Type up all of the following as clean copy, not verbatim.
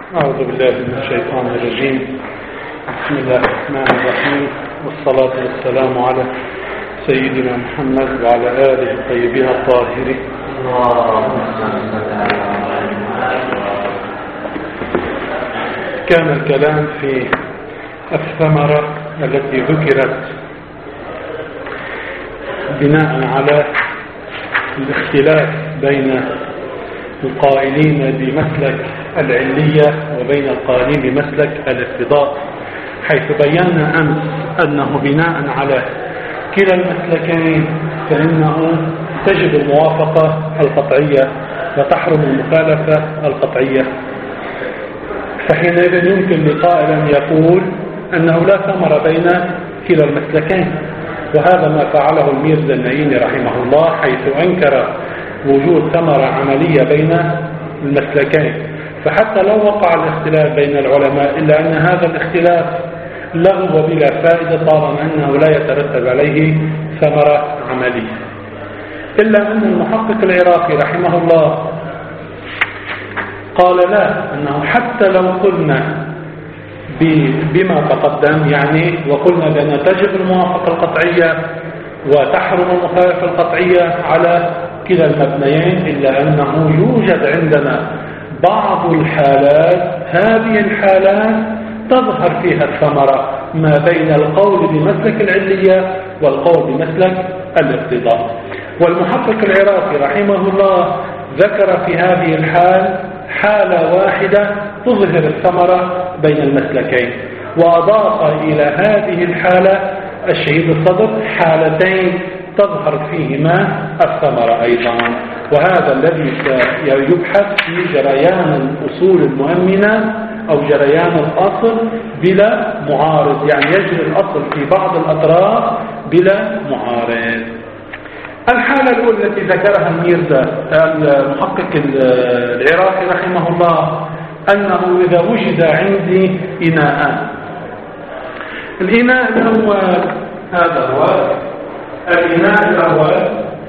أعوذ بالله من الشيطان الرجيم. بسم الله الرحمن الرحيم، والصلاة والسلام على سيدنا محمد وعلى آله الطيبين الطاهرين. كان الكلام في الثمرة التي ذكرت بناء على الاختلاف بين القائلين بمسلك العلية وبين القائلين بمسلك الاقتضاء، حيث بينا أمس أنه بناء على كلا المسلكين فإنه تجب الموافقة القطعية وتحرم المخالفة القطعية. فحينئذ يمكن لقائل أن يقول أنه لا ثمر بين كلا المسلكين، وهذا ما فعله الميرزا النعيمي رحمه الله، حيث أنكر وجود ثمرة عملية بين المسلكين. فحتى لو وقع الاختلاف بين العلماء إلا أن هذا الاختلاف لغو وبلا فائدة طالما أنه لا يترتب عليه ثمرة عملية. إلا أن المحقق العراقي رحمه الله قال لا، أنه حتى لو قلنا بما تقدم يعني وقلنا بأن تجب الموافقة القطعية وتحرم المخالفة القطعية على كلا المبنيين، إلا أنه يوجد عندنا بعض الحالات، هذه الحالات تظهر فيها الثمرة ما بين القول بمسلك العلية والقول بمسلك الاقتضاء. والمحقق العراقي رحمه الله ذكر في هذه الحال حالة واحدة تظهر الثمرة بين المسلكين، وأضاف إلى هذه الحالة الشهيد الصدر حالتين تظهر فيهما الثمرة أيضا. وهذا الذي سيبحث في جريان الأصول المؤمنة أو جريان الأصل بلا معارض، يعني يجري الأصل في بعض الأطراف بلا معارض. الحالة الأولى التي ذكرها الميرزا المحقق العراقي رحمه الله أنه إذا وجد عندي إناءان، الإناء الأول هذا هو الإناء الأول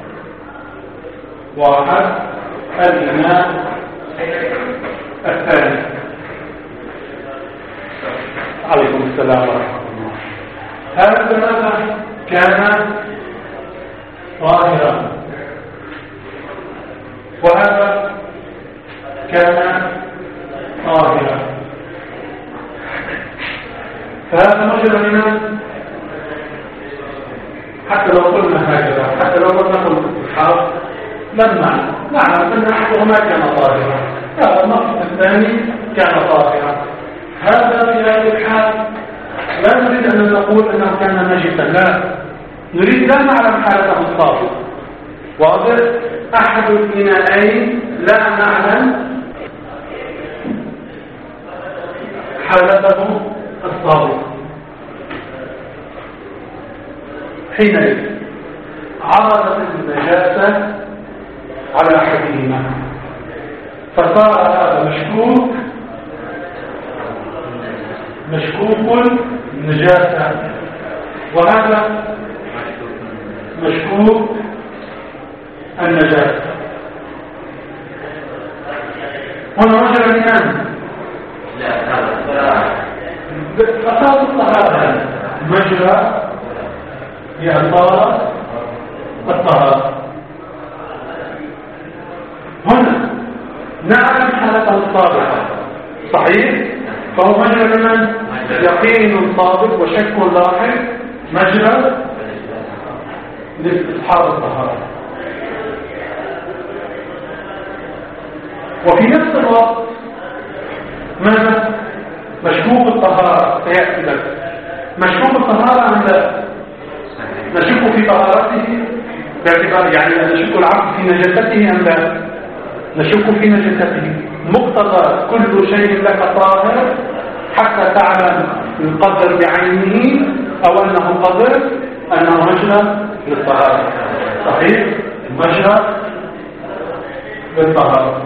واحد، الإناء الثاني. عليكم السلام ورحمة الله. هذا كان ظاهرا وهذا كان ظاهرا، فهذا مجرى لنا حتى لو قلنا هكذا، حتى لو قلنا الحرف لن نعلم أن أحدهما كان ظاهرا، هذا النص الثاني كان ظاهرا. هذا في هذه الحال لا نريد أن نقول أنه كان نجسا، لا، نريد لا نعلم حالته السابقة. واضح؟ أحد الإناءين لا نعلم حالته السابقة، حينئذ عرضت النجاسة على أحدهما فصار هذا مشكوك النجاسة، وهذا مشكوك النجاسة. هنا مجرى الآن فصار الطهارة مجرى بأثار الطهارة. هنا نعلم حالته الصالحة صحيح، فهو مجرى لمن؟ يقين صادق وشك لاحق، مجرى لاستصحاب الطهارة. وفي نفس الوقت ماذا؟ مشكوك الطهارة سيأتي لك. مشكوك الطهارة أم لا؟ نشك في طهارته باعتبار يعني نشك العبد في نجاسته أم لا؟ نشك في نجاسته. مقتضى كل شيء لك طاهر حتى تعلم القدر بعينه أو أنه قدر، أنه مجرى للطهارة صحيح، مجرى للطهارة.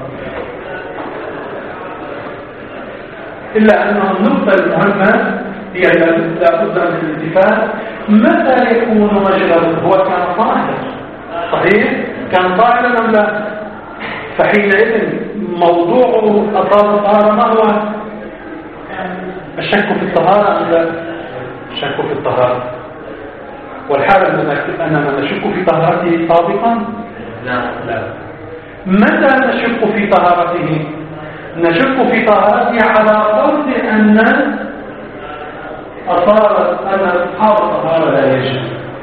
إلا أنه النقطة المهمة هي لا بد من الاتفاق متى يكون مجرى. هو كان طاهر صحيح، كان طاهرا أم لا؟ فحينئذ موضوع الطهارة ما هو؟ الشك في الطهارة أم لا؟ الشك في الطهارة. والحال أننا نشك في طهارته سابقا؟ لا. متى نشك في طهارته؟ نشك في طهارته على فرض أن أصحاب الطهارة لا يجب.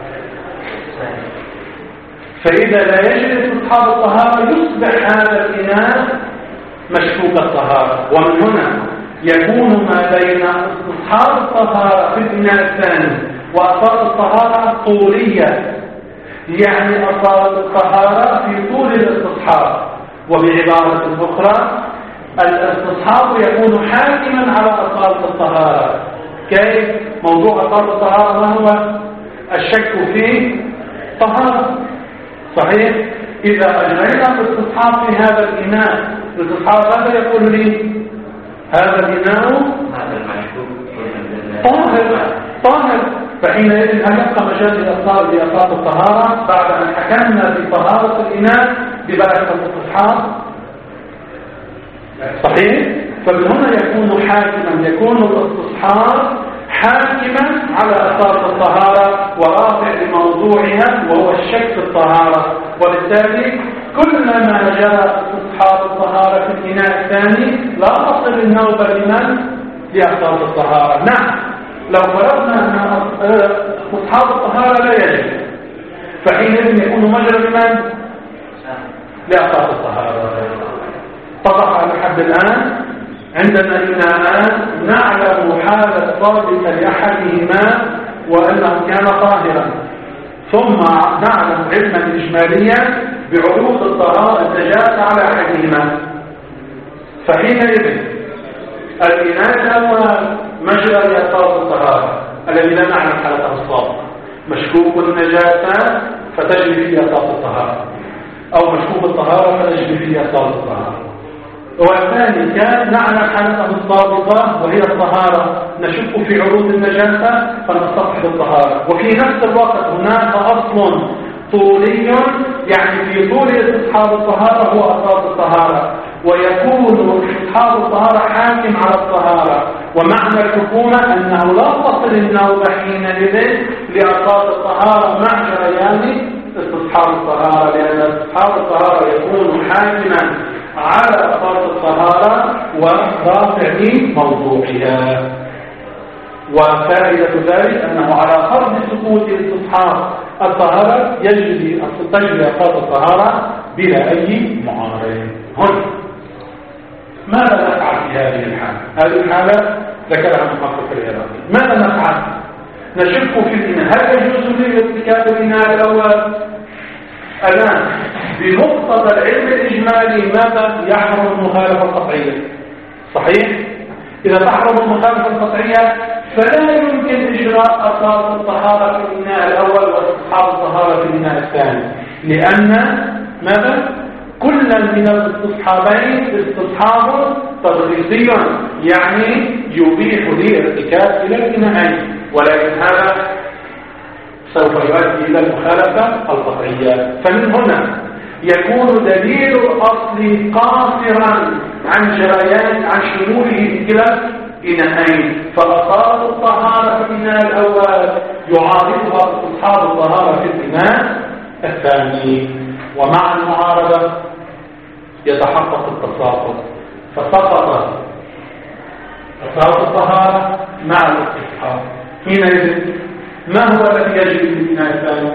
فإذا لا يجب أصحاب الطهارة يصبح هذا الإناء مشكوك الطهارة، ومن هنا يكون ما بين أصحاب الطهارة في الإناء الثاني وأصحاب الطهارة طولية، يعني أصحاب الطهارة في طول الاستصحاب. وبعبارة أخرى الاستصحاب يكون حاكما على أصحاب الطهارة. كيف؟ موضوع أصحاب الطهارة ما هو؟ الشك في طهارة، صحيح؟ إذا أجرينا الاستصحاب في هذا الإناء، الاستصحاب هذا يقول لي هذا الإناء طاهر، فحينئذ هل يبقى مجال لأصحاب الطهارة بعد أن حكمنا بطهارة الإناء ببعث الاستصحاب؟ صحيح؟ فمن هنا يكون الاستصحاب حاكما على أصحاب الطهارة ورافع لموضوعها وهو الشك في الطهارة. وبالتالي كلما جاء استصحاب الطهارة في الإناء الثاني لا تصل النوبة لمن؟ لأصحاب الطهارة. نعم، لو فرضنا أن استصحاب الطهارة لا يجب، فحينئذ يكون مجرى لمن؟ لأصحاب الطهارة. طبعا لحد الآن عندنا إناءان نعلم حالة صادقة لأحدهما وأنه كان طاهرا، ثم نعلم علما إجماليا بعروض الطهارة النجاسة على أحدهما. فحينئذ الإناء الأول مجرى لأصحاب الطهارة الذي لا نعلم حالته الصادقة، مشكوك النجاسة فتجري فيه أصحاب الطهارة، أو مشكوك الطهارة فتجري فيه أصحاب الطهارة. والثاني كان نعلم حالته الصادقة وهي الطهارة، نشك في عروض النجاسة فنستصحب الطهارة. وفي نفس الوقت هناك أصل طولي، يعني في طول استصحاب الطهارة هو أصحاب الطهارة، ويكون استصحاب الطهارة حاكم على الطهارة. ومعنى الحكومة أنه لا تصل النوبة حينئذ لأصحاب الطهارة مع جريان استصحاب الطهارة، لأن استصحاب الطهارة يكون حاكما على أصحاب الطهارة ورافع لموضوعها. وفائدة ذلك أنه على فرض سقوط استصحاب الطهارة تجري أصحاب الطهارة بلا أي معارض. هنا ماذا نفعل في هذه الحالة؟ هذه الحالة ذكرها المحقق العراقي. ماذا نفعل؟ نشك في الإناء، هل يجوز لي ارتكاب الإناء الأول؟ الآن بمقتضى العلم الإجمالي ماذا؟ يحرم المخالفة القطعية، صحيح؟ إذا تحرم المخالفة القطعية فلا يمكن إجراء أصحاب الطهارة في الإناء الأول وأصحاب الطهارة في الإناء الثاني، لأن ماذا؟ كل من الاستصحابين استصحاب تضغيصي، يعني يبيح لي ارتكاب إلى الإناءين، ولكن هذا سوف يؤدي إلى المخالفة القطعية. فمن هنا يكون دليل الأصل قاصرا عن شموله كلا إناءين، فأصحاب الطهارة في الإناء الأول يعارضها أصحاب الطهارة في الإناء الثاني، ومع المعارضة يتحقق التساقط، فسقط أصحاب الطهارة مع الاستصحاب. حينئذ ما هو الذي يجري في الإناء الثاني؟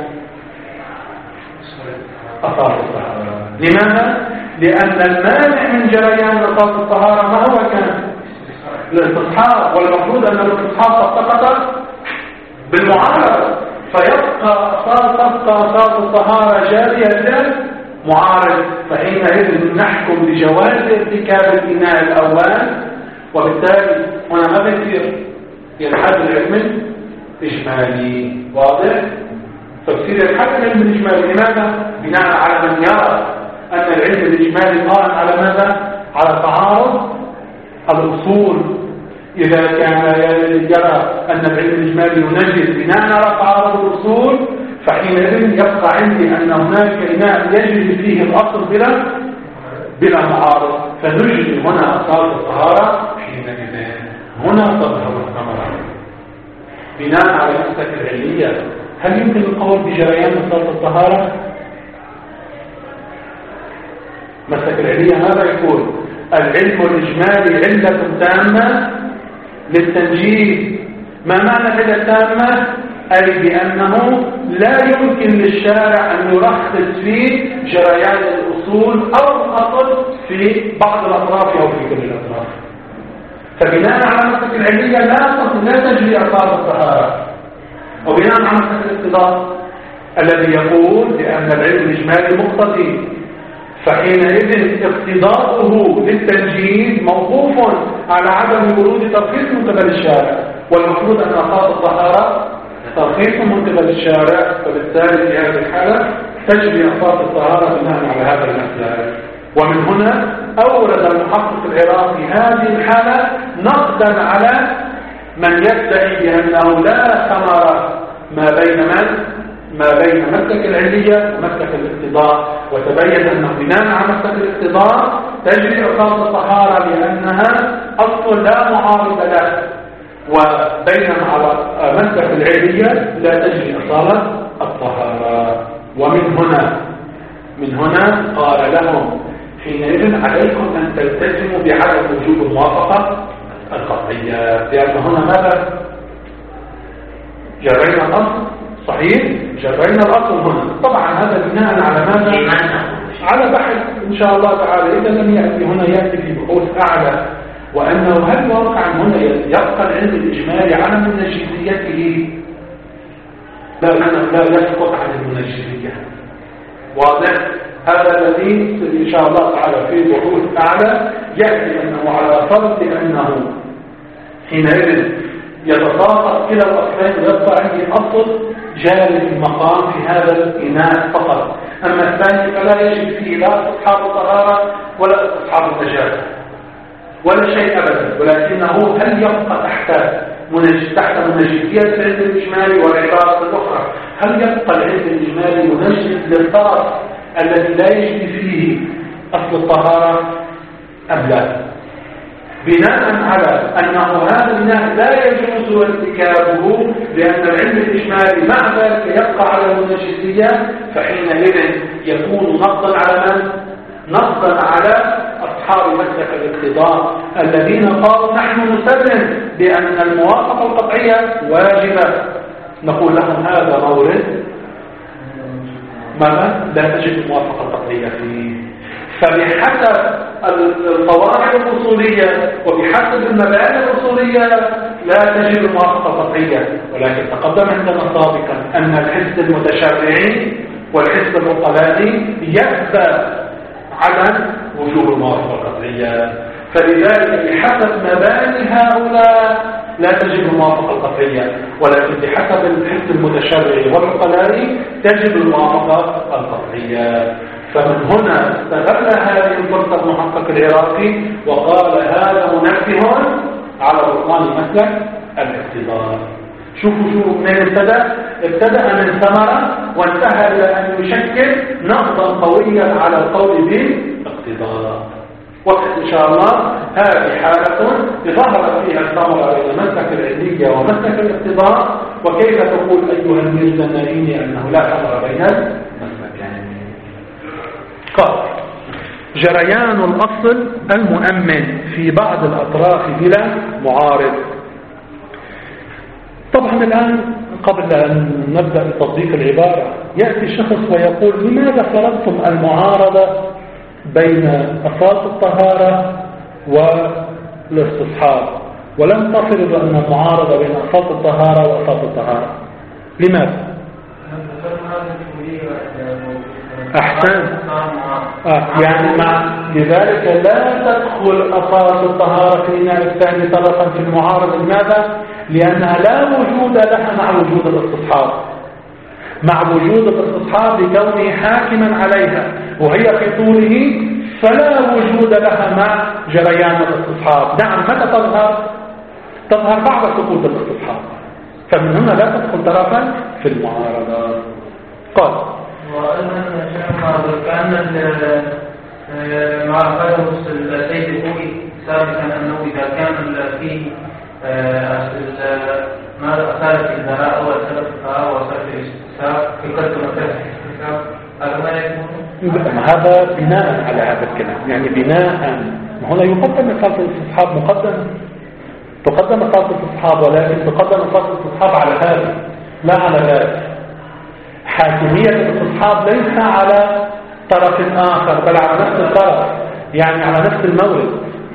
أصحاب الطهارة. لماذا؟ لأن المانع من جريان أصحاب الطهارة ما هو كان؟ الاستصحاب، والمفروض أن الاستصحاب سقط بالمعارضة، فيبقى أصحاب الطهارة جارية معارض. فحينئذ نحكم بجواز ارتكاب الإناء الأول، وبالتالي هنا ماذا يصير؟ ينحل العلم الإجمالي. واضح؟ تفسير الحل العلم الإجمالي لماذا؟ بناء على من يرى أن العلم الإجمالي قائم على ماذا؟ على تعارض الأصول. إذا كان يرى أن العلم الإجمالي ينجز بناء على تعارض الأصول، فحينئذ يبقى عندي أن هناك إناء يجري فيه الأصل بلا معارض، فنجري هنا أصحاب الطهارة. حينئذ هنا تظهر بناء على مسلك العلية هل يمكن القول بجريان مسألة الطهارة؟ مسلك العلية ماذا يقول؟ العلم الإجمالي علة تامة للتنجيد. ما معنى علة تامة؟ أي بأنه لا يمكن للشارع أن يرخص في جريان الأصول أو الأصل في بعض الأطراف أو في كل الأطراف. فبناء على مسلك العلية لا تجري أطراف الطهارة، وبناء على مسلك الاقتضاء الذي يقول بأن العلم الإجمالي مقتضي، فحينئذ اقتضاؤه للتنجيد موقوف على عدم ورود ترخيص من قبل الشارع، والمفروض أن أطراف الطهارة ترخيص من قبل الشارع، فبالتالي في هذه الحالة تجري أطراف الطهارة بناء على هذا المسألة. ومن هنا أورد المحقق العراقي هذه الحالة نقدا على من يدعي بأنه لا ثمرة ما بين مسلك العلية ومسلك الاقتضاء، وتبين أنه بناء على مسلك الاقتضاء تجري أطراف الطهارة لأنها أصل لا معارض له، وبينما على مسلك العلية لا تجري أصالة الطهارة. ومن هنا قال لهم حينئذ عليكم أن تلتزموا بعدم وجوب الموافقة القطعية، لأن هنا ماذا؟ جرينا الأصل، صحيح؟ جرينا الأصل هنا. طبعا هذا بناء على ماذا؟ على بحث إن شاء الله تعالى، إذا لم يأتي هنا يأتي في بحوث أعلى، وأنه هل واقعا هنا يبقى العلم الإجمالي على منجزيته؟ لا يسقط عن المنجزية. واضح؟ هذا الذي إن شاء الله تعالى في بحوث أعلى يأتي أنه على فرض أنه حينئذ يتساقط كلا الأصلين ويبقى عندي أصل جاري في المقام في هذا الإناء فقط، أما الثاني فلا يجب فيه لا استصحاب الطهارة ولا استصحاب النجاسة ولا شيء أبدا، ولكنه هل يبقى تحت منجزية العلم الإجمالي؟ والعبارة الأخرى هل يبقى العلم الإجمالي منجز للطرف الذي لا يجري فيه أصل الطهارة أم لا؟ بناء على أنه هذا النهي لا يجوز ارتكابه لأن العلم الإجمالي مع ذلك يبقى على المنجزية، فحينئذ يكون نقضا على من؟ نقضا على أصحاب مسلك الاقتضاء الذين قالوا نحن نسلم بأن الموافقة القطعية واجبة. نقول لهم هذا مورد ماذا؟ لا تجد الموافقة القطعية فيه. فبحسب القواعد الأصولية وبحسب المبادئ الأصولية لا تجد الموافقة القطعية، ولكن تقدم عندنا سابقا أن الحزب المتشرعي والحزب العقلاني يأبى على وجوب الموافقة القطعية، فلذلك بحسب مباني هؤلاء لا تجب الموافقة القطعية، ولكن بحسب الحزب المتشرعي والعقلاني تجب الموافقة القطعية. فمن هنا استغل هذه الفرصة المحقق العراقي وقال هذا منبه على بطلان مسلك الاقتضاء. شوفوا من ابتدأ من ثمرة وانتهى إلى أن يشكل نقضا قويا على القول بالاقتضاء. وقت إن شاء الله هذه حالة ظهرت فيها الثمرة بين مسلك العلية ومسلك الاقتضاء، وكيف تقول أيها الميرزا النائمي أنه لا ثمرة بين المسلكين. قال جريان الأصل المؤمن في بعض الأطراف بلا معارض. طبعا الآن قبل أن نبدأ بتطبيق العبارة يأتي شخص ويقول لماذا فرضتم المعارضة بين أصالة الطهارة والاستصحاب ولم تفرضوا أن المعارضة بين أصالة الطهارة وأصالة الطهارة؟ لماذا؟ أحسن. يعني لذلك لا تدخل أصالة الطهارة في الإناء الثاني طرفا في المعارضة. لماذا؟ لأنها لا وجود لها مع وجود الاستصحاب، مع وجود الاستصحاب لكونه حاكما عليها وهي في طوله، فلا وجود لها مع جريان الاستصحاب. نعم، متى تظهر بعد سقوط الاستصحاب، فمن هنا لا تدخل طرفا في المعارضة. قال وأيضا كأن ما أخذه السيد الخوي سابقا أنه إذا كان فيه ما صار في الزراعة وصار في الطهارة وصار في الاستسقاء في قدر مثلا الاستسقاء هذا ما يكون؟ هذا بناء على هذا الكلام، يعني بناء هنا يقدم إصالة الاستصحاب تقدم إصالة الاستصحاب، ولكن تقدم إصالة الاستصحاب على هذا لا على ذلك. حاكمية الاستصحاب ليس على طرف آخر بل على نفس الطرف، يعني على نفس المورد.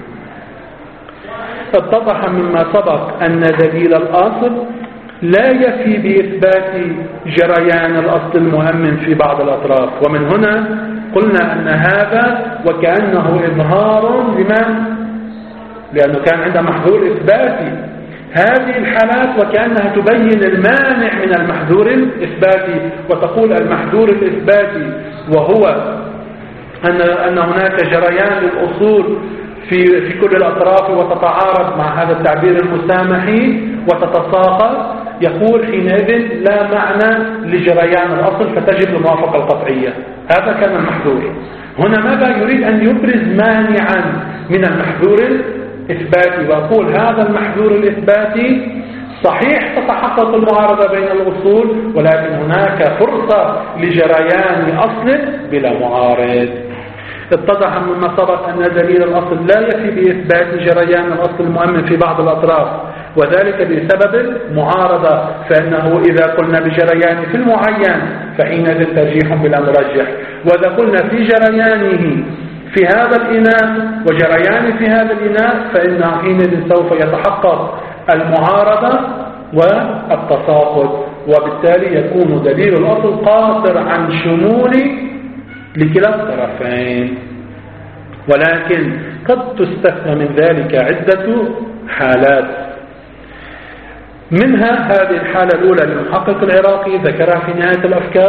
اتضح مما سبق أن دليل الأصل لا يفي بإثبات جريان الأصل المؤمن في بعض الأطراف، ومن هنا قلنا أن هذا وكأنه إظهار لمن؟ لأنه كان عنده محظور إثباتي. هذه الحالات وكأنها تبين المانع من المحظور الإثباتي، وتقول المحظور الإثباتي وهو أن هناك جريان للأصول في كل الأطراف وتتعارض مع هذا التعبير المسامحي وتتساقط، يقول حينئذ لا معنى لجريان الأصل فتجب الموافقة القطعية. هذا كان المحظور. هنا ماذا يريد؟ أن يبرز مانعا من المحظور الإثباتي، وأقول هذا المحظور الإثباتي صحيح تتحقق المعارضة بين الأصول، ولكن هناك فرصة لجريان أصل بلا معارض. اتضح مما سبق أن دليل الأصل لا يفي بإثبات جريان الأصل المؤمن في بعض الأطراف، وذلك بسبب المعارضة، فإنه إذا قلنا بجريان في المعين فحينئذ ترجيح بلا مرجح، وإذا قلنا في جريانه في هذا الإناء وجريان في هذا الإناء فإنه حينئذ سوف يتحقق المعارضة والتساقط، وبالتالي يكون دليل الأصل قاصر عن شمول لكلا الطرفين. ولكن قد تستثنى من ذلك عدة حالات، منها هذه الحالة الأولى للمحقق العراقي ذكرها في نهاية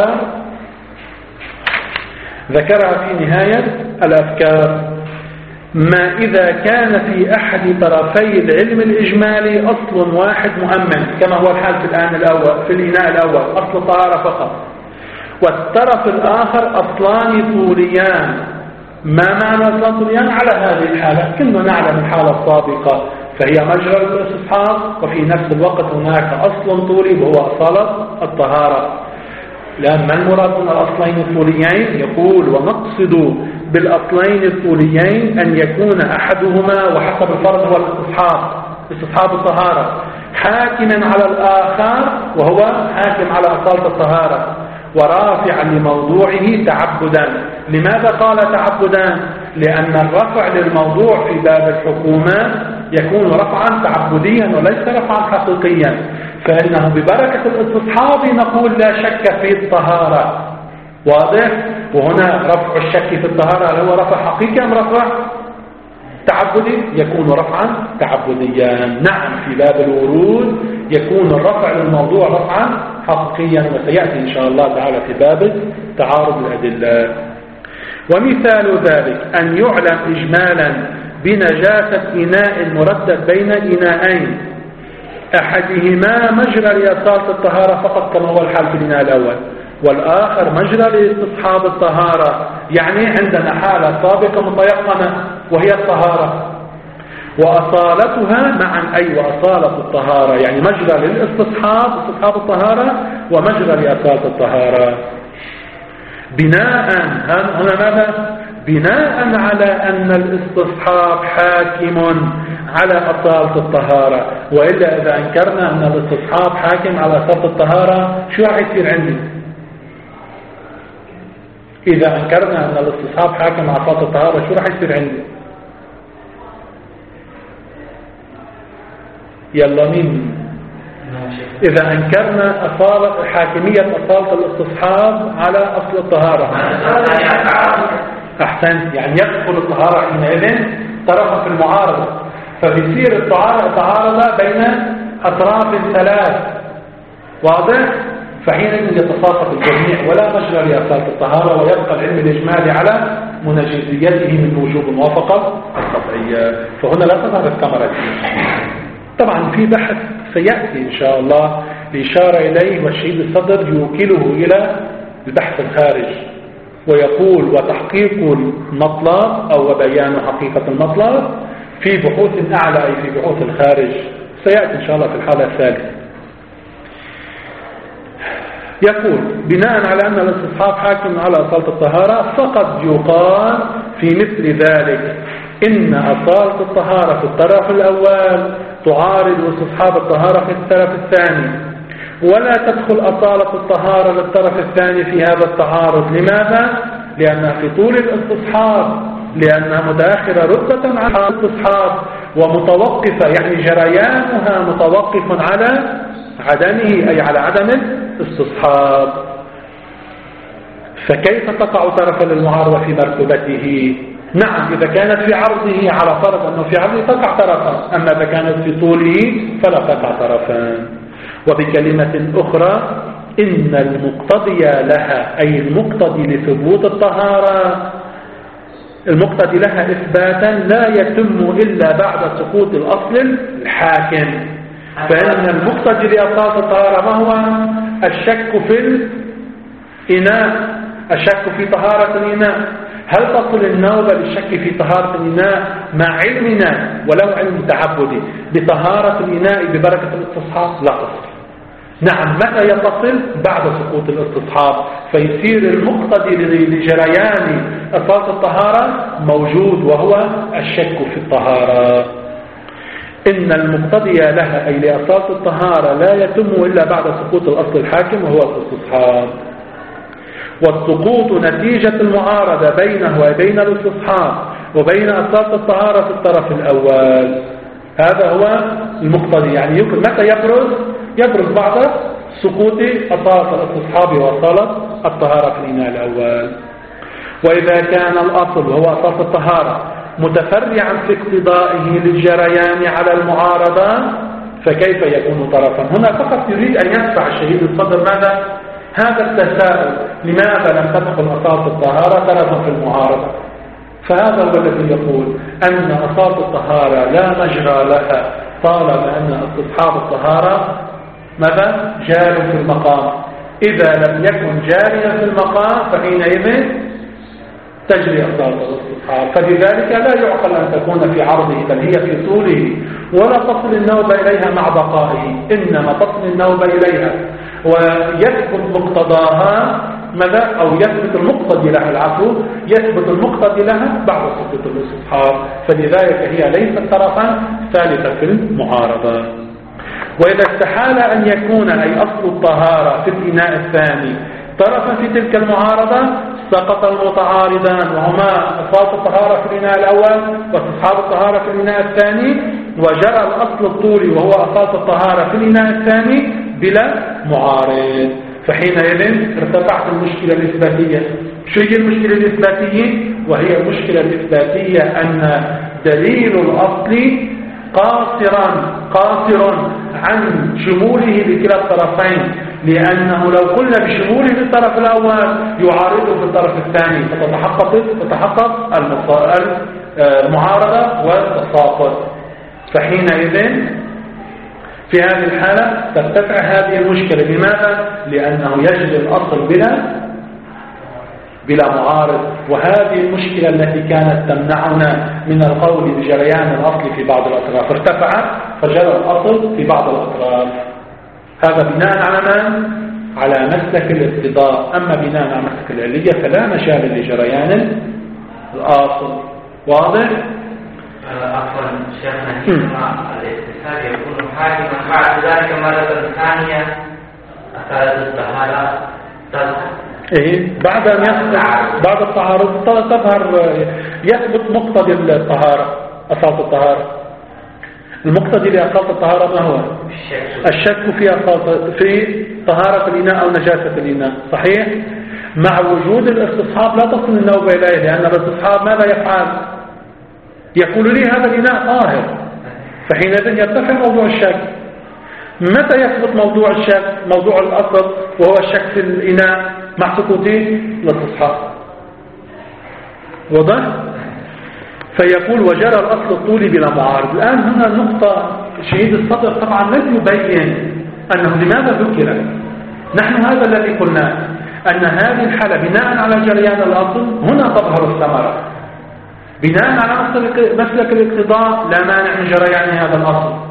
الأفكار، ما إذا كان في أحد طرفي العلم الإجمالي أصل واحد مؤمن، كما هو الحال في الإناء الأول أصل الطهارة فقط، والطرف الآخر أصلان طوليان. ما معنى أصلان طوليان؟ على هذه الحالة كنا نعلم الحالة السابقة فهي مجرى الاستصحاب، وفي نفس الوقت هناك أصل طولي وهو أصالة الطهارة. لأن ما المراد من الأصلين الطوليين؟ يقول ونقصد بالأصلين الطوليين أن يكون أحدهما وحسب الفرض هو استصحاب الطهارة حاكما على الآخر وهو حاكم على أصالة الطهارة، ورافعا لموضوعه تعبدا. لماذا قال تعبدا؟ لأن الرفع للموضوع في باب الحكومة يكون رفعا تعبديا وليس رفعا حقيقيا، فإنه ببركة الاستصحاب نقول لا شك في الطهارة. واضح؟ وهنا رفع الشك في الطهارة هل هو رفع حقيقي أم رفع تعبدي؟ يكون رفعا تعبديا. نعم، في باب الورود يكون الرفع للموضوع رفعا حقيقيا، وسيأتي إن شاء الله تعالى في باب تعارض الأدلة. ومثال ذلك أن يعلم إجمالا بنجاسة إناء مردد بين إناءين أحدهما مجرى لإصالة الطهارة فقط كما هو الحال في الإناء الأول، والآخر مجرى لاستصحاب الطهارة. يعني عندنا حالة سابقة متيقنة وهي الطهارة وأصالتها معا، أي وأصالة الطهارة، يعني مجرى استصحاب الطهارة ومجرى لأصالة الطهارة. بناء هنا ماذا؟ بناء على أن الاستصحاب حاكم على أصالة الطهارة، وإلا إذا أنكرنا أن الاستصحاب حاكم على أصالة الطهارة شو راح يصير عندي؟ إذا أنكرنا أن الاستصحاب حاكم على أصالة الطهارة شو راح يصير عندي؟ يلا مين؟ إذا أنكرنا حاكمية أصالة الاستصحاب على أصل الطهارة. أحسن، يعني يدخل الطهارة حينئذ طرفا في المعارضة، فبيصير التعارض بين أطراف ثلاث. واضح؟ فحينئذ يتساقط الجميع ولا مجرى لأصالة الطهارة، ويبقى العلم الإجمالي على منجزيته من وجوب الموافقة القطعية. فهنا لا تظهر الثمرة. طبعا في بحث سيأتي إن شاء الله الإشارة إليه، والشهيد الصدر يوكله إلى البحث الخارج ويقول وتحقيق المطلب أو بيان حقيقة المطلب في بحوث أعلى، أي في بحوث الخارج سيأتي إن شاء الله في الحالة الثالثة. يقول بناء على أن الاستصحاب حاكم على أصالة الطهارة، فقد يقال في مثل ذلك إن أصالة الطهارة في الطرف الأول تعارض استصحاب الطهارة في الطرف الثاني، ولا تدخل أصالة الطهارة للطرف الثاني في هذا التعارض. لماذا؟ لأنها في طول الاستصحاب، لأنها متأخرة رتبة عن الاستصحاب ومتوقفة، يعني جريانها متوقف على عدمه، أي على عدم الاستصحاب. فكيف تقع طرفا للمعارضة في مرتبته؟ نعم، إذا كانت في عرضه، على فرض أنه في عرضه تقع طرفا، أما إذا كانت في طوله فلا تقع طرفا. وبكلمة أخرى، إن المقتضي لها، أي المقتضي لثبوت الطهارة، المقتضي لها إثباتا لا يتم إلا بعد سقوط الأصل الحاكم. فإن المقتضي لأصالة الطهارة ما هو؟ الشك في الإناء، الشك في طهارة الإناء. هل تصل النوبة للشك في طهارة الإناء مع علمنا ولو علم تعبدي بطهارة الإناء ببركة الاستصحاب؟ لا تصل. نعم، متى يتصل؟ بعد سقوط الاستصحاب، فيصير المقتضي لجريان أصالة الطهارة موجود، وهو الشك في الطهارة. إن المقتضي لها، أي لأصالة الطهارة، لا يتم إلا بعد سقوط الأصل الحاكم وهو الاستصحاب. والسقوط نتيجة المعارضة بينه وبين الاستصحاب وبين أصالة الطهارة في الطرف الأول. هذا هو المقتضي، يعني يمكن متى يبرز بعد سقوط أصالة الاستصحاب وأصالة الطهارة في الإناء الأول. وإذا كان الأصل وهو أصالة الطهارة متفرعا في اقتضائه للجريان على المعارضة، فكيف يكون طرفا؟ هنا فقط يريد أن يدفع الشهيد الصدر ماذا؟ هذا التساؤل، لماذا لم تدخل أصالة الطهارة طرفا في المعارضة؟ فهذا هو الذي يقول أن أصالة الطهارة لا مجرى لها طالما أن استصحاب الطهارة ماذا؟ جار في المقام. إذا لم يكن جاريا في المقام فحينئذ تجري أصالة الاستصحاب. فلذلك لا يعقل أن تكون في عرضه، بل هي في طوله، ولا تصل النوبة إليها مع بقائه، إنما تصل النوبة إليها ويثبت مقتضاها ماذا؟ أو يثبت المقتضي لها، العفو، يثبت المقتضي لها بعد سقوط الاستصحاب. فلذلك هي ليست طرفا ثالثا في المعارضة. وإذا استحال أن يكون أي أصل الطهارة في الإناء الثاني طرفا في تلك المعارضة، سقط المتعارضان، وهما أصالة الطهارة في الإناء الأول واستصحاب الطهارة في الإناء الثاني، وجرى الأصل الطولي وهو أصالة الطهارة في الإناء الثاني بلا معارض. فحينئذ ارتفعت المشكلة الإثباتية. شو هي المشكلة الإثباتية؟ وهي المشكلة الإثباتية أن دليل الأصل قاصر عن شموله لكلا الطرفين، لأنه لو قلنا بشموله في الطرف الأول يعارضه في الطرف الثاني، فتتحقق المعارضة والتساقط. فحينئذ في هذه الحالة ترتفع هذه المشكلة. لماذا؟ لأنه يجري الأصل بلا معارض، وهذه المشكلة التي كانت تمنعنا من القول بجريان الأصل في بعض الأطراف ارتفعت فجرى الأصل في بعض الأطراف. هذا بناء على من؟ على مسلك الاقتضاء. أما بناء على مسلك العلية فلا مجال لجريان الأصل. واضح؟ عفوا شيخنا، الاتصال يكون حاكما بعد ذلك مرة ثانية أصالة الطهارة تظهر. إيه، بعد أن بعد التعارض تظهر، يثبت مقتضي الطهارة، أصالة الطهارة. المقتضي لأصالة الطهارة ما هو؟ الشك في طهارة الإناء أو نجاسة الإناء. صحيح؟ مع وجود الاستصحاب لا تصل النوبة إليه، لأن الاستصحاب ماذا يفعل؟ يقول لي هذا الإناء طاهر، فحينئذ يرتفع موضوع الشك. متى يثبت موضوع الشك؟ موضوع الأصل وهو الشك في الإناء مع سقوطه الاستصحاب. واضح؟ فيقول وجرى الأصل الطولي بلا معارض. الآن هنا النقطة، شهيد الصدر طبعا لم يبين أنه لماذا ذكر. نحن هذا الذي قلنا، أن هذه الحالة بناء على جريان الأصل هنا تظهر الثمرة. بناء على مسلك الاقتضاء لا مانع من جريان هذا الأصل،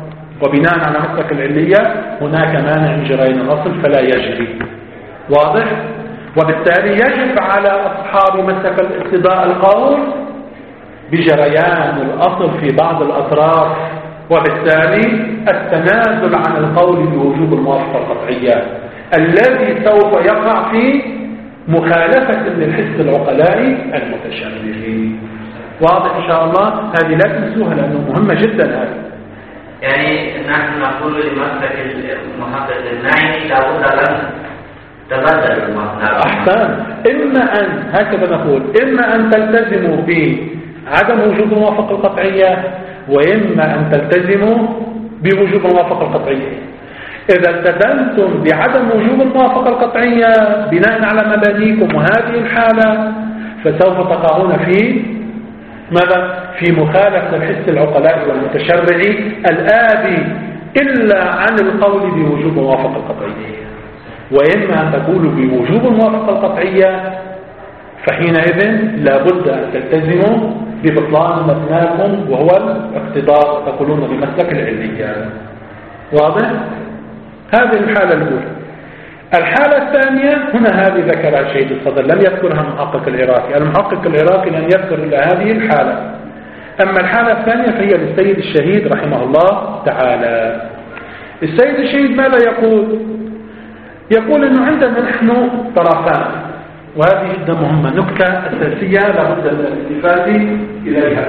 وبناء على مسلك العلية هناك مانع من جريان الأصل فلا يجري. واضح؟ وبالتالي يجب على أصحاب مسلك الاقتضاء القول بجريان الأصل في بعض الأطراف، وبالتالي التنازل عن القول بوجوب الموافقة القطعية الذي سوف يقع في مخالفة للحس العقلائي المتشرعين. واضح إن شاء الله؟ هذه لا تنسوها لأنه مهمة جدا هذه. يعني نحن نقول لمسلك المحقق النعيمي لابد أن تبدل المصنع. أحسن. إما أن هكذا نقول إما أن تلتزموا بعدم وجوب الموافقة القطعية، وإما أن تلتزموا بوجوب الموافقة القطعية. إذا التزمتم بعدم وجوب الموافقة القطعية بناء على مبادئكم وهذه الحالة فسوف تقعون في ماذا؟ في مخالفة الحس العقلاء والمتشرعي الآبي إلا عن القول بوجوب الموافقة القطعية. وإما أن تقولوا بوجوب الموافقة القطعية فحينئذ لابد أن تلتزموا ببطلان مبناكم وهو الاقتضاء، تقولون بمسلك العلية. واضح؟ هذه الحالة الأولى. الحالة الثانية هنا هذه ذكرها الشهيد الصدر، لم يذكرها المحقق العراقي. المحقق العراقي لم يذكر إلا هذه الحالة. أما الحالة الثانية فهي للسيد الشهيد رحمه الله تعالى. السيد الشهيد ماذا يقول؟ يقول أنه عندنا نحن طرفان، وهذه جدا مهمة، نكتة أساسية لابد من الالتفات إليها.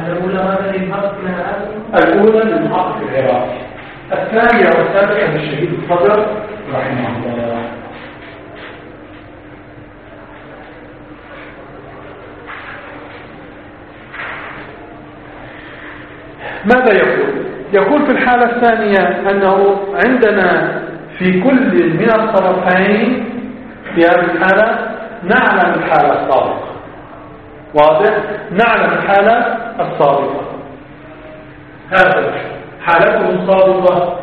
الأولى للمحقق العراقي، الثانية والثالثة للشهيد الصدر رحمه الله. ماذا يقول؟ يقول في الحالة الثانية أنه عندنا في كل من الطرفين في هذه الحالة نعلم الحالة السابقة. واضح؟ نعلم الحالة السابقة. هذا حالته السابقة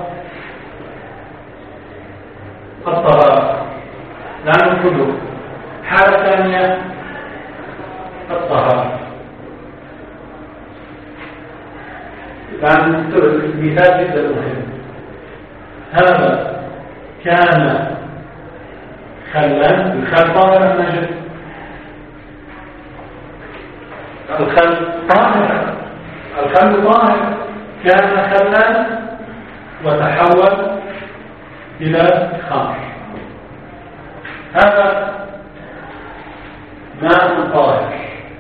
الطهارة، نعلم كله. حالة ثانية الطهارة. الآن مثال جدا مهم. هذا كان خلا، الخل طاهر أم نجس؟ الخل طاهر، الخل طاهر، كان خلا وتحول إلى خمر. هذا ماء طاهر.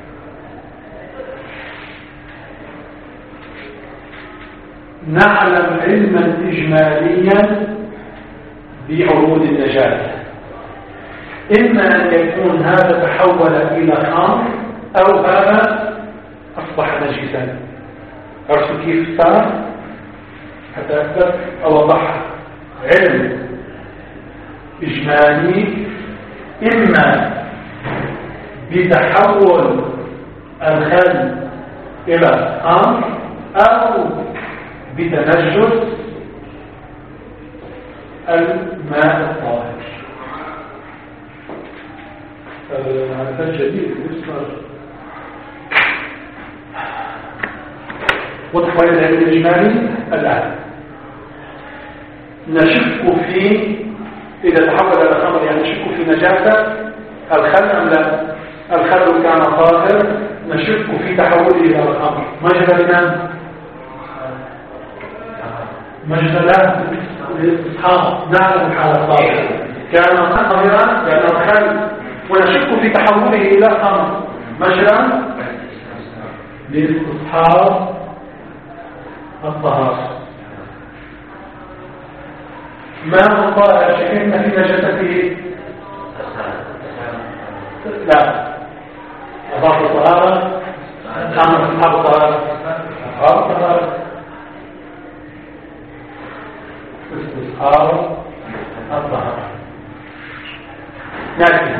نعلم علما إجماليا بعروض النجاسة، إما أن يكون هذا تحول إلى خمر أو هذا أصبح نجسا. عرفتوا كيف صار؟ حتى أكثر أوضحها. علم إجمالي إما بتحول الخل إلى خمر أو بتنجس الماء الطاهر. هذا جديد وضح العلم الإجمالي. الآن نشك في إذا تحول إلى خمر، يعني نشك في نجاسة الخل أم لا. الخل كان طاهر، نشك في تحوله إلى الخمر. مجرى لمن؟ مجرى لا للإصحاب. نعلم الحالة الطاهرة كان طاهرا لأن الخل، ونشك في تحوله إلى خمر. مجرى للإصحاب الطهارة. ما طاهر شكلنا في نجاسته؟ لا، أضاف الطهارة أمر أصحاب الطهارة. أصحاب الطهارة استصحاب الطهارة. لكن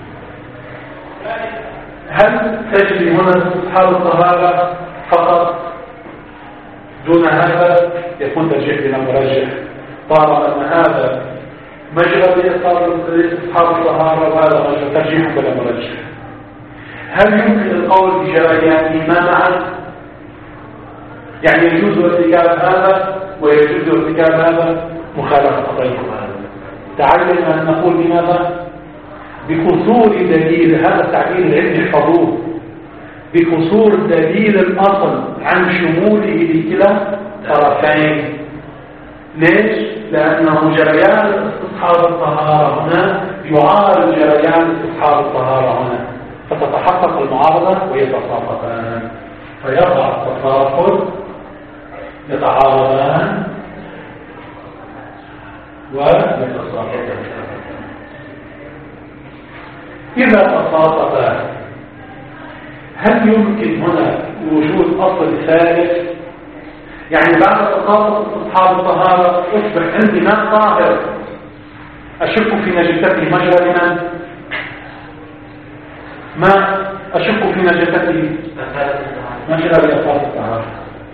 هل تجري هنا استصحاب الطهارة فقط دون هذا؟ يكون ترجيح إلى مرجح. طالما أن هذا مجرى لاستصحاب الطهارة وهذا مجرى، ترجيح بلا مرجح. هل يمكن القول بجريانهما معا؟ يعني يجوز ارتكاب هذا ويجوز ارتكاب هذا مخالفة قطعية. تعلم أن نقول بماذا؟ بقصور دليل، هذا التعبير العلمي احفظوه، بقصور دليل الأصل عن شموله لكلا طرفين. ليش؟ لأنه جريان استصحاب الطهارة هنا يعارض جريان استصحاب الطهارة هنا، فتتحقق المعارضة ويتصافقان، فيقع التفاقد، يتعارضان ويتصافقان. إذا تصافقا هل يمكن هنا وجود أصل ثالث؟ يعني بعد تقاطع استصحاب الطهارة أصبح عندي ماء طاهر أشك في نجاسته مجرى لمن؟ ما أشك في نجاسته مجرى لأصحاب الطهارة.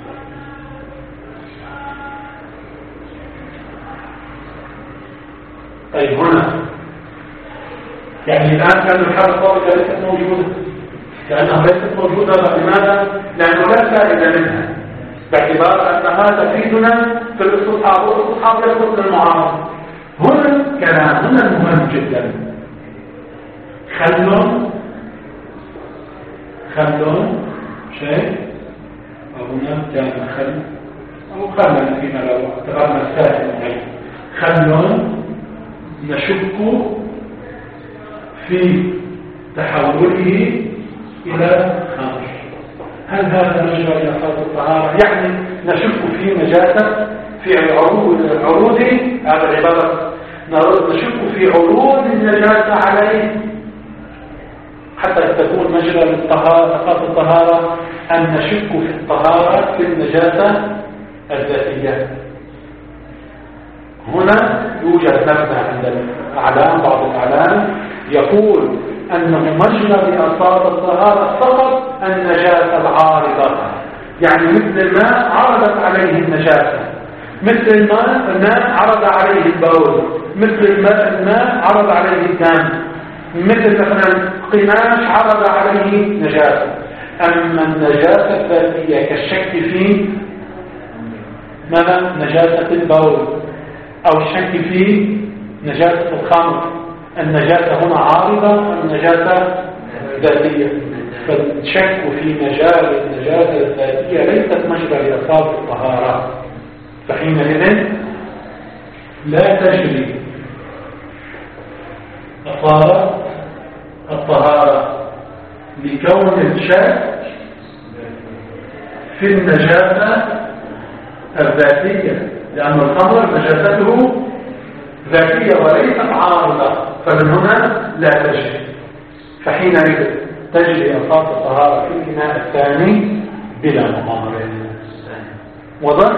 طيب هنا يعني الآن كان الحالة الطارئة ليست موجودة، لأنها ليست موجودة. لماذا؟ لأنه لا فائدة منها، باعتبار أن هذا تفيدنا في الاستصحاب، والاستصحاب يسقط للمعارضة. هنا كلام هنا مهم جدا. خلون شيء، وهنا كان خل أو خلنا فيما لو اعتبرنا السائل خلون نشك في تحوله إلى خمر. هل هذا مجرى لأصحاب الطهارة؟ يعني نشك في نجاسة في عروض هذا العبارة، نشك في عروض النجاسة عليه حتى تكون مجرى لأصحاب الطهارة، أن نشك في الطهارة في النجاسة الذاتية. هنا يوجد مبنى عند الأعلام، بعض الأعلام يقول أنه مجرى لأصحاب الطهارة فقط النجاسة العارضة، يعني مثل الماء عرضت عليه النجاسة، مثل الماء عرض عليه البول، مثل الماء عرض عليه الدم، مثل مثلا قماش عرض عليه نجاسة. أما النجاسة الذاتية كالشك في ماذا؟ نجاسة البول أو الشك في نجاسة الخمر، النجاسة هنا عارضة، النجاسة ذاتية. فالشك في مجال النجاسة الذاتية ليست مجرى لأصحاب الطهارة، فحينئذ لا تجري أصالة الطهارة لكون الشك في النجاسة الذاتية، لأن الخمر نجاسته ذاتية وليست عارضة، فمن هنا لا تجري. فحينئذ تجري أصالة الطهارة في الإناء الثاني بلا مقامرة. وضع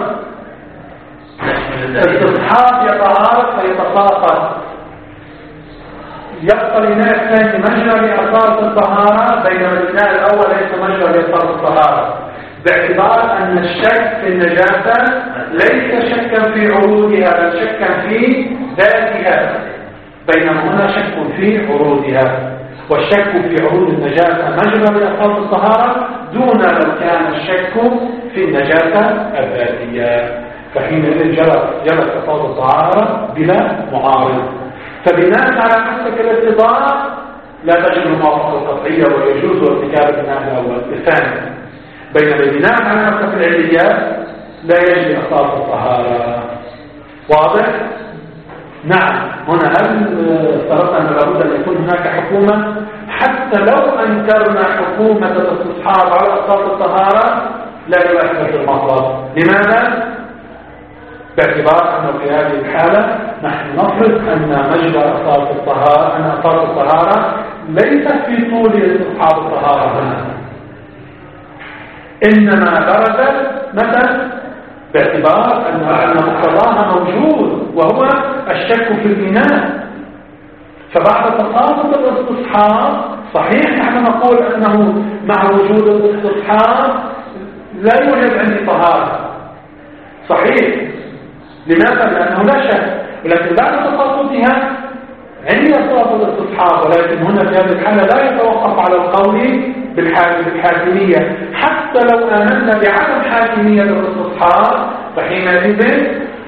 الاستصحاب يتعارض فيتساقط، يبقى الإناء الثاني مجرى لأصالة الطهارة، بينما الإناء الأول ليس مجرى لأصالة الطهارة، باعتبار أن الشك في النجاسة ليس شكا في عروضها بل شكا في ذاتها، بينما هنا شك في عروضها. والشك في عروض النجاسة مجرى لأصالة الطهارة دون لو كان الشك في النجاسة الذاتية، فحينئذ جرت أصالة الطهارة بلا معارض. فبناء على مسلك الاتضاع لا تجد الموافقة القطعية ويجوز ارتكاب البناء الأول الثاني، بينما بناء على مسلك العليات لا يجري أصالة الطهارة. واضح؟ نعم. هنا هل افترضنا أن لابد أن يكون هناك حكومة؟ حتى لو أنكرنا حكومة الاستصحاب على أصالة الطهارة لا يؤثر في المطلب. لماذا؟ باعتبار أنه في هذه الحالة نحن نفرض أن مجرى أصالة الطهارة، أن أصالة الطهارة ليست في طول استصحاب الطهارة هنا، إنما بردت مثلا باعتبار أن مقتضاها موجود وهو الشك في الإناء. فبعد تقاطع الاستصحاب صحيح نحن نقول أنه مع وجود الاستصحاب لا يوجد عندي طهارة، صحيح. لماذا؟ لأنه لا شك، ولكن بعد تقاطعها عندي أصالة الاستصحاب، ولكن هنا في هذه الحالة لا يتوقف على القول بالحاكمية. حتى لو آمنا بعدم حاكمية الاستصحاب فحينئذ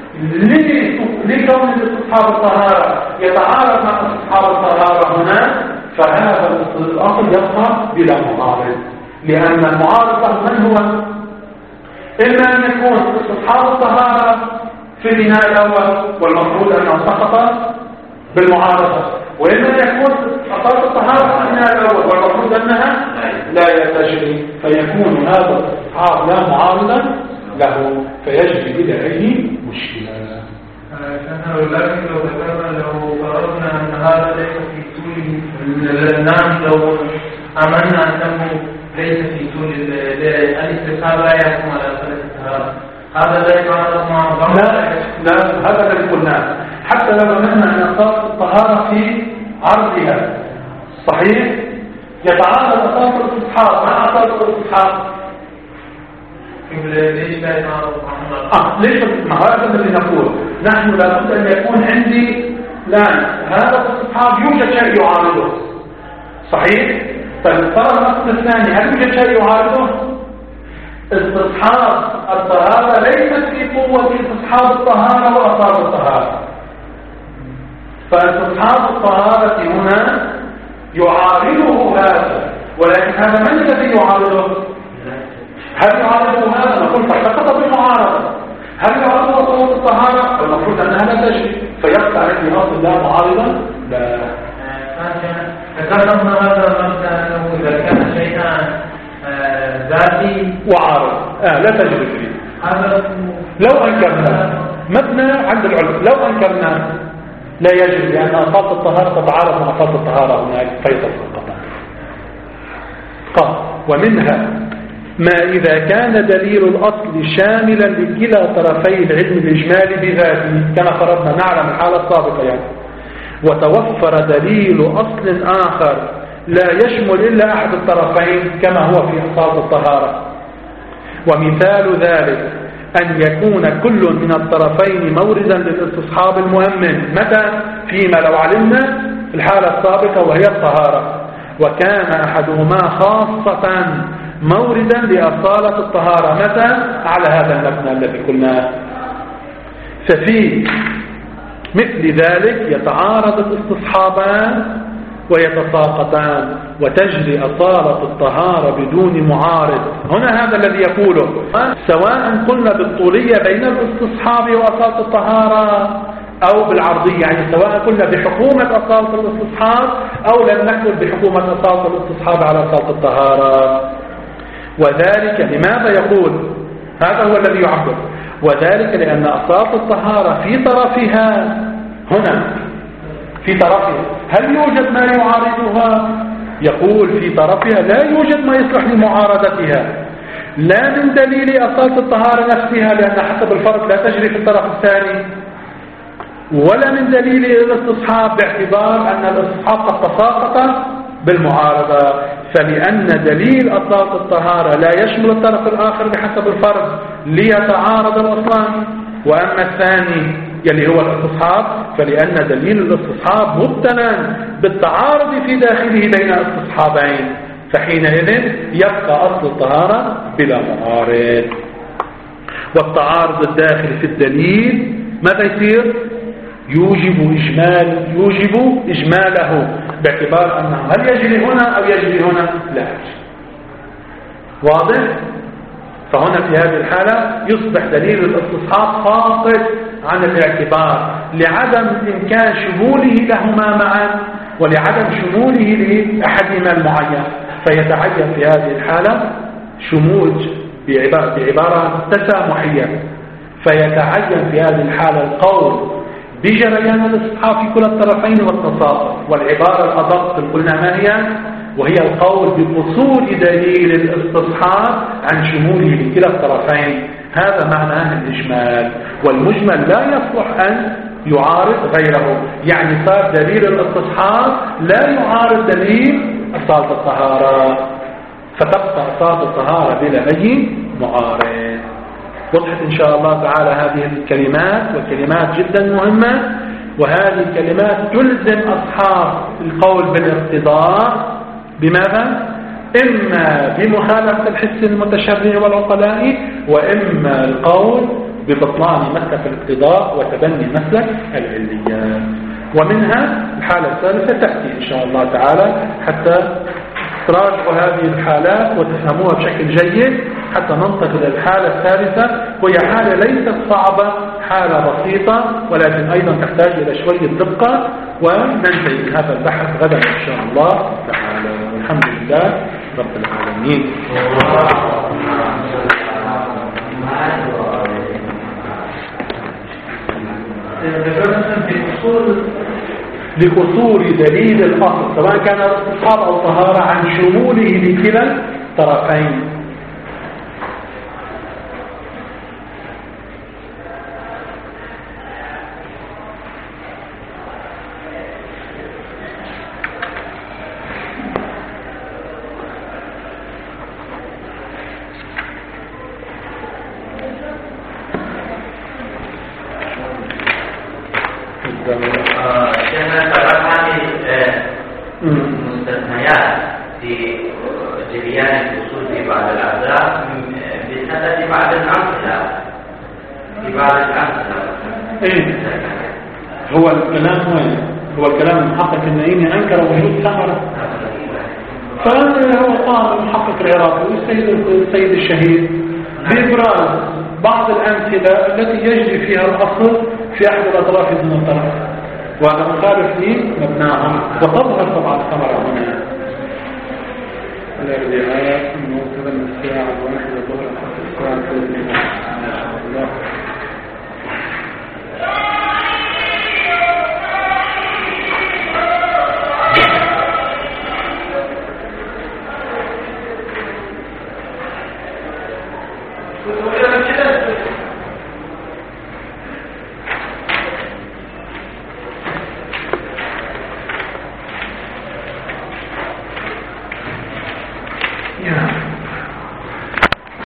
لكون استصحاب الطهارة يتعارض مع استصحاب الطهارة هنا، فهذا الأصل يبقى بلا معارض، لأن المعارض من هو؟ إما أن يكون استصحاب الطهارة في البناء الأول والمفروض أنه سقط بالمعارضة، وإما أن يكون أصل الطهارة في البناء الأول والمفروض أنها لا تجري، فيكون هذا الاستصحاب لا معارضا له فيجري بلا أي مشكلة. لكن لو ذكرنا لو فرضنا أن هذا ليس في طول النام، لو أمنا أنه ليس في طول الاستثاب لا يكون على أصل الطهارة، هذا لا يتعارض مع بعض؟ لا، هذا الذي قلناه. حتى لو أمنا أن أصل الطهارة في عرضها صحيح يتعارض أصل الاستصحاب مع أصل الاستصحاب. ليش لا يتعارض مع ليش؟ مع هذا الذي نقول نحن لابد أن يكون عندي الآن هذا الاستصحاب يوجد شيء يعارضه صحيح؟ فالفرق الأصل الثاني هل يوجد شيء يعارضه؟ استصحاب الطهارة ليست في قوة استصحاب الطهارة وأصال الطهارة، فاستصحاب الطهارة هنا يعارضه هذا، ولكن هذا من الذي يعارضه؟ هل يعارضه هذا؟ نقول فسقط بالمعارضة. هل يعارضه أصول الطهارة؟ المفروض أنها لا تجري، فيبقى عندي أصل لا معارضا لا. ذكرنا هذا المبدأ أنه إذا كان شيئا ذاتي وعارض لا تجري فيه. لو أنكرنا مبنى عند العلم، لو أنكرنا لا يجري، لأن أصالة الطهارة تتعارض مع أصالة الطهارة هناك فيتسقط. قال ومنها ما إذا كان دليل الأصل شاملا لكلا طرفي العلم الإجمالي بذاته، كما فرضنا نعلم الحالة السابقة يعني، وتوفر دليل أصل آخر لا يشمل إلا أحد الطرفين كما هو في أصالة الطهارة. ومثال ذلك أن يكون كل من الطرفين موردا للاستصحاب المؤمن، متى؟ فيما لو علمنا الحالة السابقة وهي الطهارة، وكان أحدهما خاصة موردا لأصالة الطهارة، متى؟ على هذا المبنى الذي قلناه. ففي مثل ذلك يتعارض الاستصحابان ويتساقطان وتجري أصالة الطهارة بدون معارض. هنا هذا الذي يقوله، سواء قلنا بالطولية بين الاستصحاب وأصالة الطهارة أو بالعرضية، يعني سواء قلنا بحكومة أصالة الاستصحاب أو لم نقل بحكومة أصالة الاستصحاب على أصالة الطهارة. وذلك لماذا يقول هذا هو الذي يعبر؟ وذلك لأن أصالة الطهارة في طرفها هنا، في طرفها هل يوجد ما يعارضها؟ يقول في طرفها لا يوجد ما يصلح لمعارضتها، لا من دليل أصالة الطهارة نفسها لأن حسب الفرق لا تجري في الطرف الثاني، ولا من دليل الاستصحاب باعتبار أن الاستصحاب قد تساقط بالمعارضة، فلأن دليل أصالة الطهارة لا يشمل الطرف الآخر بحسب الفرق ليتعارض الأصلان. وأما الثاني يلي هو الاستصحاب فلأن دليل الاستصحاب مبتنى بالتعارض في داخله بين استصحابين، فحينئذ يبقى أصل الطهارة بلا معارض. والتعارض الداخل في الدليل ماذا يصير؟ يوجب إجماله باعتبار أنه هل يجري هنا أو يجري هنا؟ لا. واضح؟ فهنا في هذه الحالة يصبح دليل الاستصحاب فاقد عن الاعتبار لعدم إمكان شموله لهما معا ولعدم شموله لأحدهما المعين، فيتعين في هذه الحالة شمول بعبارة تسامحية، فيتعين في هذه الحالة القول بجريان الاستصحاب في كل الطرفين والتساقط. والعبارة الأدق قلنا ما هي؟ وهي القول بقصور دليل الاستصحاب عن شموله لكلا الطرفين. هذا معناه الإجمال، والمجمل لا يصلح أن يعارض غيره، يعني صار دليل الاستصحاب لا يعارض دليل أصالة الطهارة، فتبقى أصالة الطهارة بلا أي معارض. وضحت إن شاء الله تعالى هذه الكلمات، وكلمات جدا مهمة، وهذه الكلمات تلزم أصحاب القول بالاقتضاء بماذا؟ إما بمخالفة الحس المتشرع والعقلاء، وإما القول ببطلان مسلك الاقتضاء وتبني مسلك العليات. ومنها الحالة الثالثة تأتي إن شاء الله تعالى حتى تراجعوا هذه الحالات وتفهموها بشكل جيد حتى ننتقل إلى الحالة الثالثة، وهي حالة ليست صعبة، حالة بسيطة ولكن أيضا تحتاج إلى شوية دقة، وننتهي من هذا البحث غدا إن شاء الله تعالى. والحمد لله رب العالمين. لقصور دليل الأصل سواء كان استصحاب أو طهارة عن شموله لكلا الطرفين. مستثنيات في جريان الأصول في بعض الأعذار بسبب بعض الأمثلة في بعض الأمثلة. هو الكلام وين؟ هو الكلام المحقق النعيمي أنكر وجود ثمرة، فهو قام المحقق العراقي والسيد الشهيد بإبراز بعض الأمثلة التي يجري فيها الأصل في أحد الأطراف من الطرف، وهذا مخالف لي مبناهم، وتظهر طبعا الثمرة هنا. الارتعاء موصلا من الساعة 1 الظهر الساعة 3 ما شاء الله. Yeah.